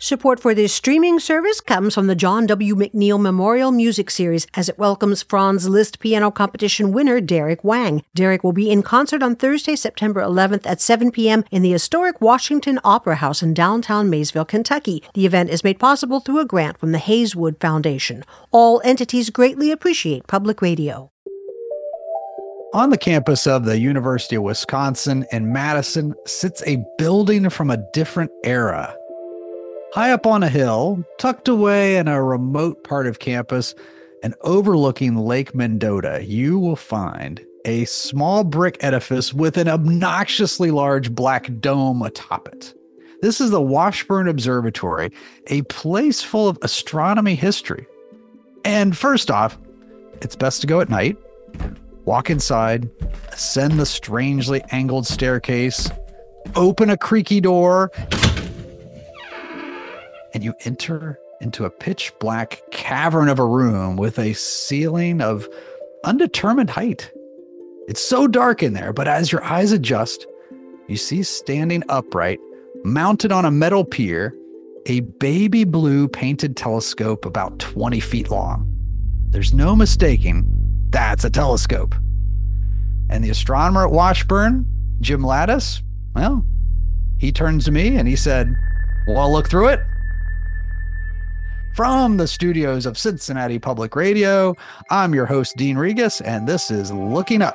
Support for this streaming service comes from the John W. McNeil Memorial Music Series as it welcomes Franz Liszt Piano Competition winner Derek Wang. Derek will be in concert on Thursday, September 11th at 7 p.m. in the historic Washington Opera House in downtown Maysville, Kentucky. The event is made possible through a grant from the Hayeswood Foundation. All entities greatly appreciate public radio. On the campus of the University of Wisconsin in Madison sits a building from a different era. High up on a hill, tucked away in a remote part of campus and overlooking Lake Mendota, you will find a small brick edifice with an obnoxiously large black dome atop it. This is the Washburn Observatory, a place full of astronomy history. And first off, it's best to go at night, walk inside, ascend the strangely angled staircase, open a creaky door, and you enter into a pitch black cavern of a room with a ceiling of undetermined height. It's so dark in there, but as your eyes adjust, you see standing upright, mounted on a metal pier, a baby blue painted telescope about 20 feet long. There's no mistaking that's a telescope. And the astronomer at Washburn, Jim Lattis, well, he turns to me and he said, "Well, look through it." From the studios of Cincinnati Public Radio, I'm your host, Dean Regas, and this is Looking Up.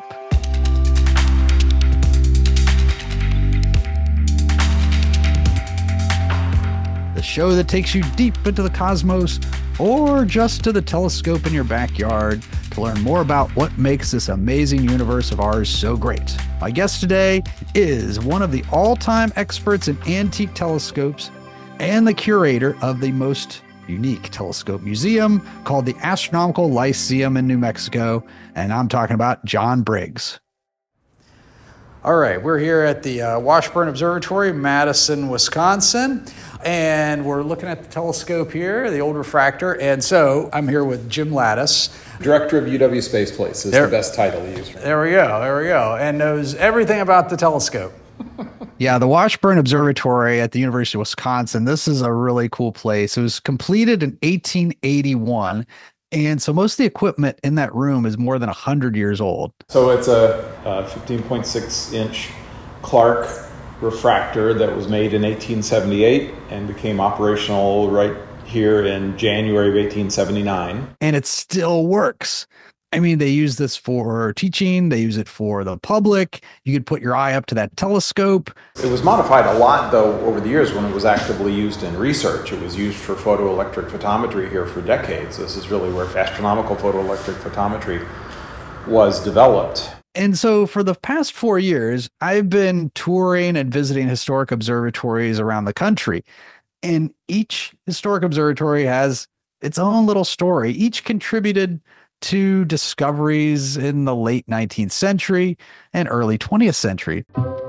The show that takes you deep into the cosmos or just to the telescope in your backyard to learn more about what makes this amazing universe of ours so great. My guest today is one of the all-time experts in antique telescopes and the curator of the most unique telescope museum called the Astronomical Lyceum in New Mexico, and I'm talking about John Briggs. All right, we're here at the Washburn Observatory, Madison, Wisconsin, and we're looking at the telescope here, the old refractor, and so I'm here with Jim Lattis. Director of UW Space Place is the best title to use. There we go, and knows everything about the telescope. Yeah, the Washburn Observatory at the University of Wisconsin. This is a really cool place. It was completed in 1881. And so most of the equipment in that room is more than 100 years old. So it's a 15.6-inch Clark refractor that was made in 1878 and became operational right here in January of 1879. And it still works. I mean, they use this for teaching. They use it for the public. You could put your eye up to that telescope. It was modified a lot, though, over the years when it was actively used in research. It was used for photoelectric photometry here for decades. This is really where astronomical photoelectric photometry was developed. And so for the past 4 years, I've been touring and visiting historic observatories around the country. And each historic observatory has its own little story. Each contributed to discoveries in the late 19th century and early 20th century.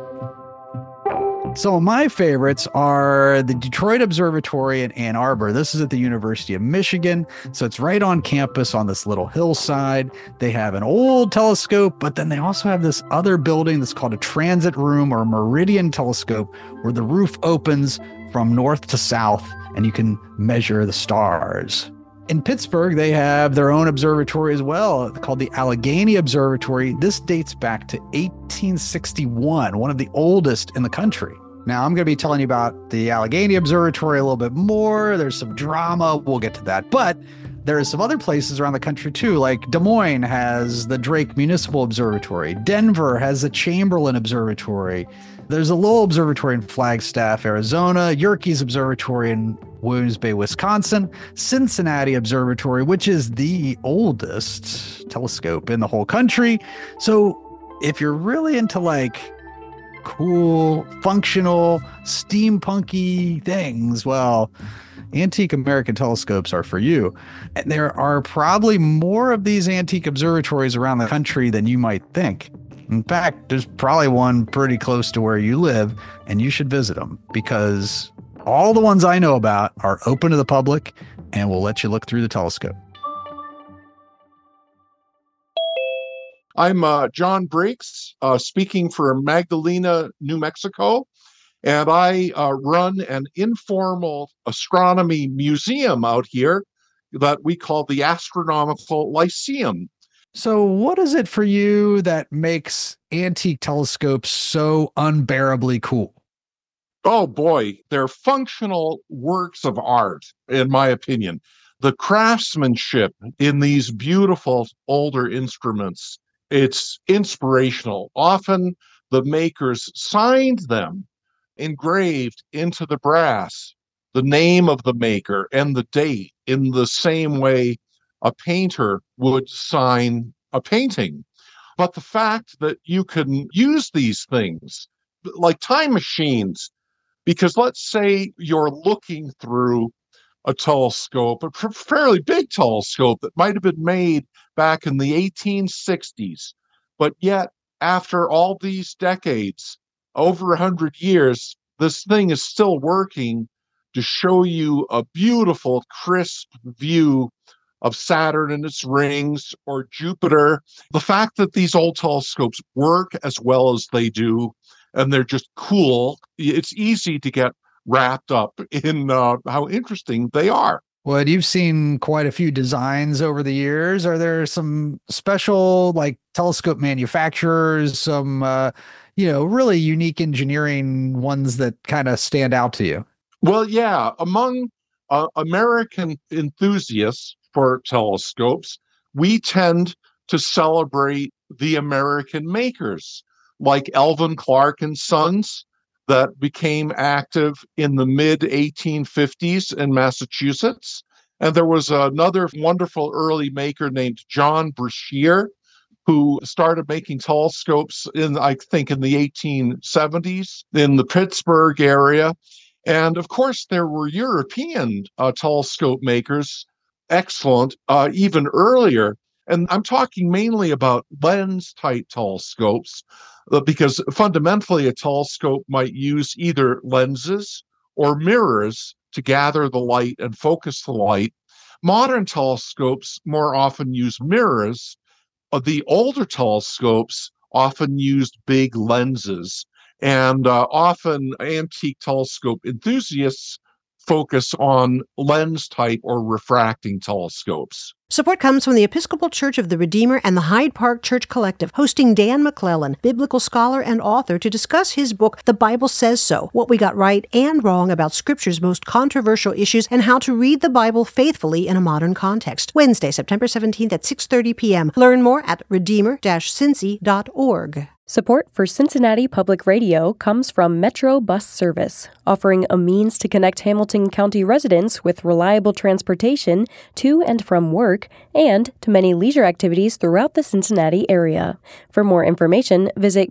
So my favorites are the Detroit Observatory in Ann Arbor. This is at the University of Michigan. So it's right on campus on this little hillside. They have an old telescope, but then they also have this other building that's called a transit room or a meridian telescope, where the roof opens from north to south and you can measure the stars. In Pittsburgh, they have their own observatory as well, called the Allegheny Observatory. This dates back to 1861, one of the oldest in the country. Now, I'm going to be telling you about the Allegheny Observatory a little bit more. There's some drama. We'll get to that. But there are some other places around the country, too, like Des Moines has the Drake Municipal Observatory. Denver has the Chamberlain Observatory. There's a Lowell Observatory in Flagstaff, Arizona, Yerkes Observatory in Williams Bay, Wisconsin, Cincinnati Observatory, which is the oldest telescope in the whole country. So if you're really into like cool, functional, steampunky things, well, antique American telescopes are for you. And there are probably more of these antique observatories around the country than you might think. In fact, there's probably one pretty close to where you live, and you should visit them because all the ones I know about are open to the public and will let you look through the telescope. I'm John Briggs, speaking for Magdalena, New Mexico. And I run an informal astronomy museum out here that we call the Astronomical Lyceum. So, what is it for you that makes antique telescopes so unbearably cool? Oh boy, they're functional works of art, in my opinion. The craftsmanship in these beautiful older instruments, it's inspirational. Often the makers signed them engraved into the brass, the name of the maker and the date in the same way a painter would sign a painting. But the fact that you can use these things like time machines, because let's say you're looking through a telescope, a fairly big telescope that might have been made back in the 1860s, but yet after all these decades, over 100 years, this thing is still working to show you a beautiful, crisp view of Saturn and its rings or Jupiter. The fact that these old telescopes work as well as they do, and they're just cool, it's easy to get wrapped up in how interesting they are. Well, you've seen quite a few designs over the years. Are there some special like telescope manufacturers, some really unique engineering ones that kind of stand out to you? Well, yeah, among American enthusiasts for telescopes, we tend to celebrate the American makers, like Elvin Clark and Sons, that became active in the mid 1850s in Massachusetts. And there was another wonderful early maker named John Brashear, who started making telescopes I think, in the 1870s in the Pittsburgh area. And of course, there were European telescope makers, excellent, even earlier. And I'm talking mainly about lens-type telescopes, because fundamentally a telescope might use either lenses or mirrors to gather the light and focus the light. Modern telescopes more often use mirrors. The older telescopes often used big lenses, and often antique telescope enthusiasts focus on lens type or refracting telescopes. Support comes from the Episcopal Church of the Redeemer and the Hyde Park Church Collective, hosting Dan McClellan, biblical scholar and author, to discuss his book, The Bible Says So, What We Got Right and Wrong About Scripture's Most Controversial Issues and How to Read the Bible Faithfully in a Modern Context. Wednesday, September 17th at 6:30 p.m. Learn more at redeemer-cincy.org. Support for Cincinnati Public Radio comes from Metro Bus Service, offering a means to connect Hamilton County residents with reliable transportation to and from work and to many leisure activities throughout the Cincinnati area. For more information, visit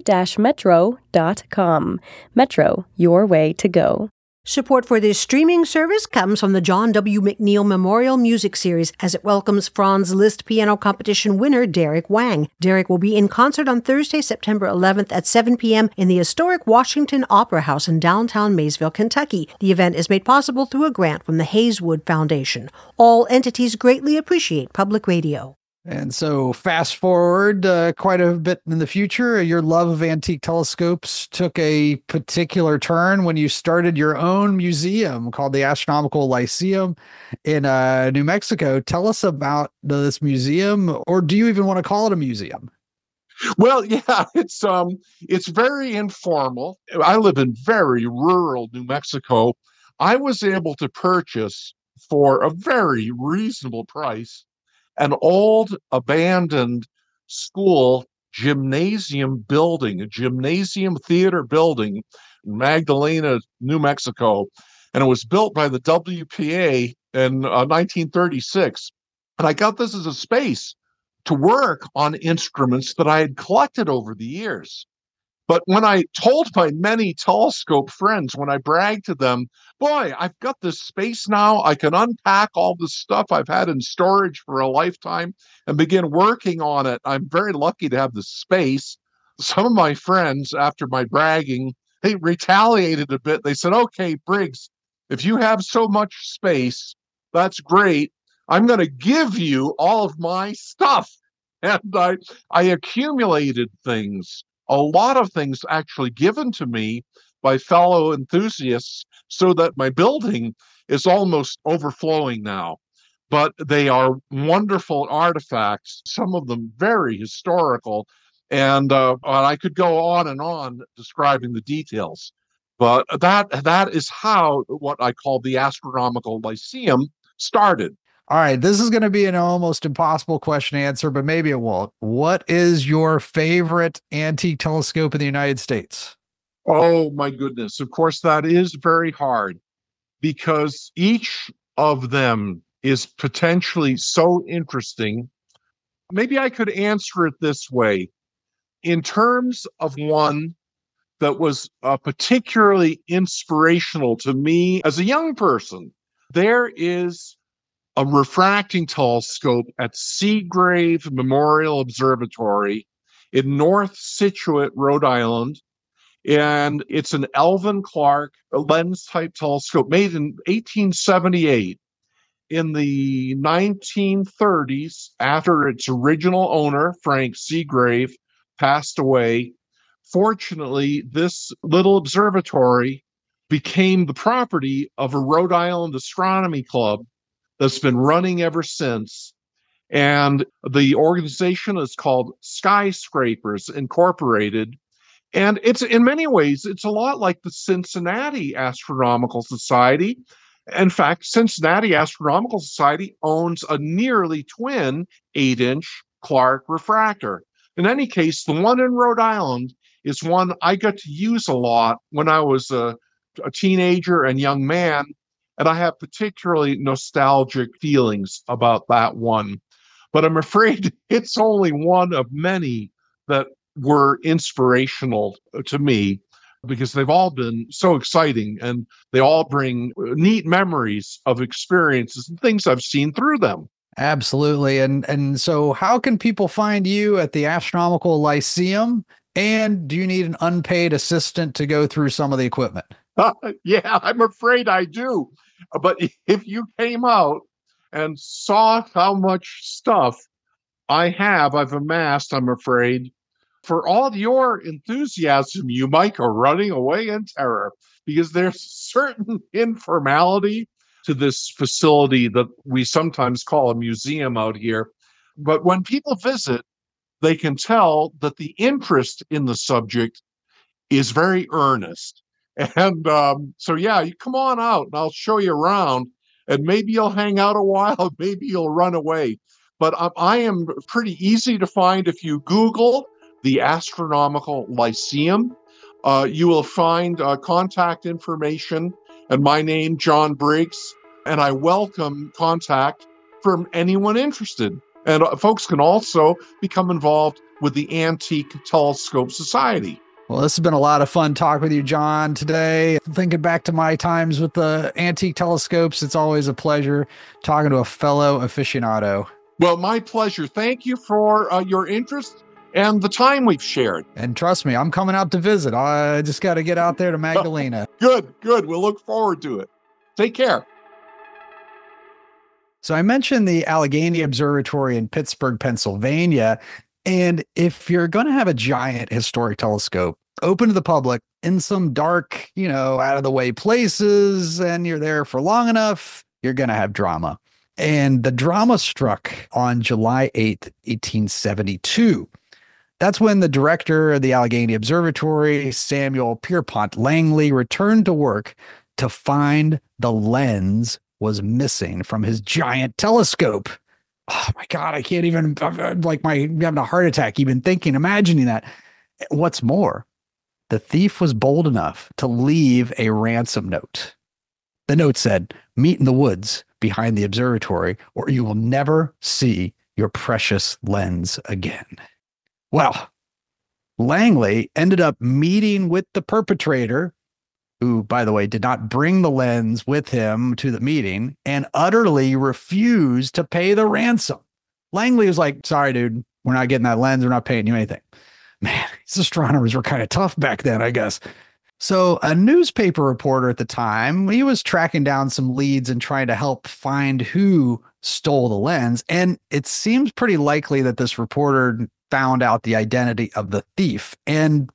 go-metro.com. Metro, your way to go. Support for this streaming service comes from the John W. McNeil Memorial Music Series as it welcomes Franz Liszt Piano Competition winner Derek Wang. Derek will be in concert on Thursday, September 11th at 7 p.m. in the historic Washington Opera House in downtown Maysville, Kentucky. The event is made possible through a grant from the Hayeswood Foundation. All entities greatly appreciate public radio. And so fast forward quite a bit in the future, your love of antique telescopes took a particular turn when you started your own museum called the Astronomical Lyceum in New Mexico. Tell us about this museum, or do you even want to call it a museum? Well, yeah, it's very informal. I live in very rural New Mexico. I was able to purchase for a very reasonable price an old abandoned school gymnasium building, a gymnasium theater building in Magdalena, New Mexico. And it was built by the WPA in 1936. And I got this as a space to work on instruments that I had collected over the years. But when I told my many telescope friends, when I bragged to them, boy, I've got this space now, I can unpack all this stuff I've had in storage for a lifetime and begin working on it. I'm very lucky to have the space. Some of my friends, after my bragging, they retaliated a bit. They said, okay, Briggs, if you have so much space, that's great. I'm going to give you all of my stuff. And I accumulated things. A lot of things actually given to me by fellow enthusiasts so that my building is almost overflowing now. But they are wonderful artifacts, some of them very historical. And I could go on and on describing the details. But that is how what I call the Astronomical Lyceum started. All right, this is going to be an almost impossible question to answer, but maybe it won't. What is your favorite antique telescope in the United States? Oh, my goodness. Of course, that is very hard because each of them is potentially so interesting. Maybe I could answer it this way. In terms of one that was particularly inspirational to me as a young person, there is a refracting telescope at Seagrave Memorial Observatory in North Scituate, Rhode Island. And it's an Alvan Clark lens type telescope made in 1878. In the 1930s, after its original owner, Frank Seagrave, passed away, fortunately, this little observatory became the property of a Rhode Island astronomy club that's been running ever since. And the organization is called Skyscrapers Incorporated. And it's in many ways, it's a lot like the Cincinnati Astronomical Society. In fact, Cincinnati Astronomical Society owns a nearly twin 8-inch Clark refractor. In any case, the one in Rhode Island is one I got to use a lot when I was a teenager and young man. And I have particularly nostalgic feelings about that one. But I'm afraid it's only one of many that were inspirational to me because they've all been so exciting and they all bring neat memories of experiences and things I've seen through them. Absolutely. And so how can people find you at the Astronomical Lyceum? And do you need an unpaid assistant to go through some of the equipment? Yeah, I'm afraid I do. But if you came out and saw how much stuff I've amassed, I'm afraid, for all your enthusiasm, you might go running away in terror because there's certain informality to this facility that we sometimes call a museum out here. But when people visit, they can tell that the interest in the subject is very earnest. And so, yeah, you come on out and I'll show you around and maybe you'll hang out a while, maybe you'll run away. But I am pretty easy to find. If you Google the Astronomical Lyceum, you will find contact information and my name, John Briggs, and I welcome contact from anyone interested. And folks can also become involved with the Antique Telescope Society. Well, this has been a lot of fun talking with you, John, today. Thinking back to my times with the antique telescopes, it's always a pleasure talking to a fellow aficionado. Well, my pleasure. Thank you for your interest and the time we've shared. And trust me, I'm coming out to visit. I just got to get out there to Magdalena. Good. We'll look forward to it. Take care. So I mentioned the Allegheny Observatory in Pittsburgh, Pennsylvania. And if you're going to have a giant historic telescope open to the public in some dark, out of the way places, and you're there for long enough, you're going to have drama. And the drama struck on July 8th, 1872. That's when the director of the Allegheny Observatory, Samuel Pierpont Langley, returned to work to find the lens was missing from his giant telescope. Oh my God, I can't even, I'm having a heart attack even imagining that. What's more, the thief was bold enough to leave a ransom note. The note said, "Meet in the woods behind the observatory, or you will never see your precious lens again." Well, Langley ended up meeting with the perpetrator, who, by the way, did not bring the lens with him to the meeting and utterly refused to pay the ransom. Langley was like, "Sorry, dude, we're not getting that lens. We're not paying you anything." Man, these astronomers were kind of tough back then, I guess. So a newspaper reporter at the time, he was tracking down some leads and trying to help find who stole the lens. And it seems pretty likely that this reporter found out the identity of the thief. And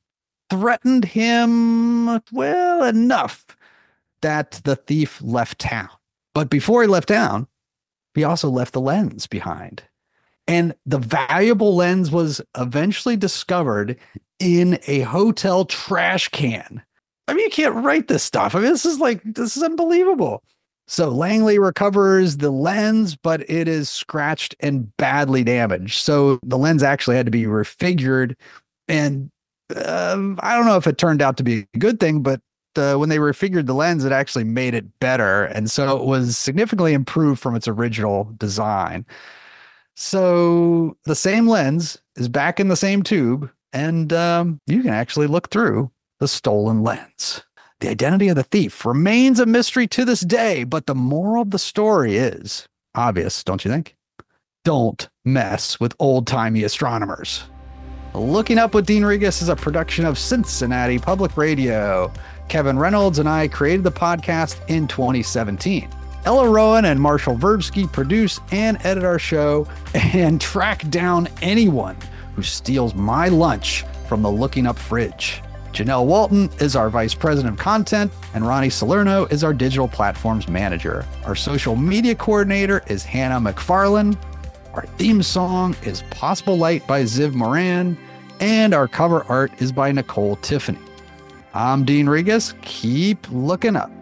threatened him, well, enough that the thief left town. But before he left town, he also left the lens behind. And the valuable lens was eventually discovered in a hotel trash can. I mean, you can't write this stuff. I mean, this is unbelievable. So Langley recovers the lens, but it is scratched and badly damaged. So the lens actually had to be refigured. And I don't know if it turned out to be a good thing, but when they refigured the lens, it actually made it better. And so it was significantly improved from its original design. So the same lens is back in the same tube, and you can actually look through the stolen lens. The identity of the thief remains a mystery to this day, but the moral of the story is obvious, don't you think? Don't mess with old-timey astronomers. Looking Up with Dean Regas is a production of Cincinnati Public Radio. Kevin Reynolds and I created the podcast in 2017. Ella Rowan and Marshall Verbsky produce and edit our show and track down anyone who steals my lunch from the Looking Up fridge. Janelle Walton is our Vice President of Content, and Ronnie Salerno is our Digital Platforms Manager. Our social media coordinator is Hannah McFarlane. Our theme song is Possible Light by Ziv Moran, and our cover art is by Nicole Tiffany. I'm Dean Regas. Keep looking up.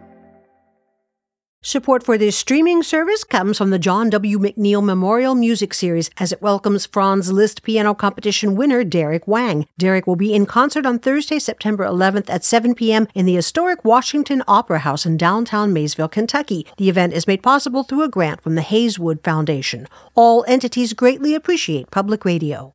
Support for this streaming service comes from the John W. McNeil Memorial Music Series as it welcomes Franz Liszt Piano Competition winner Derek Wang. Derek will be in concert on Thursday, September 11th at 7 p.m. in the historic Washington Opera House in downtown Maysville, Kentucky. The event is made possible through a grant from the Hayeswood Foundation. All entities greatly appreciate public radio.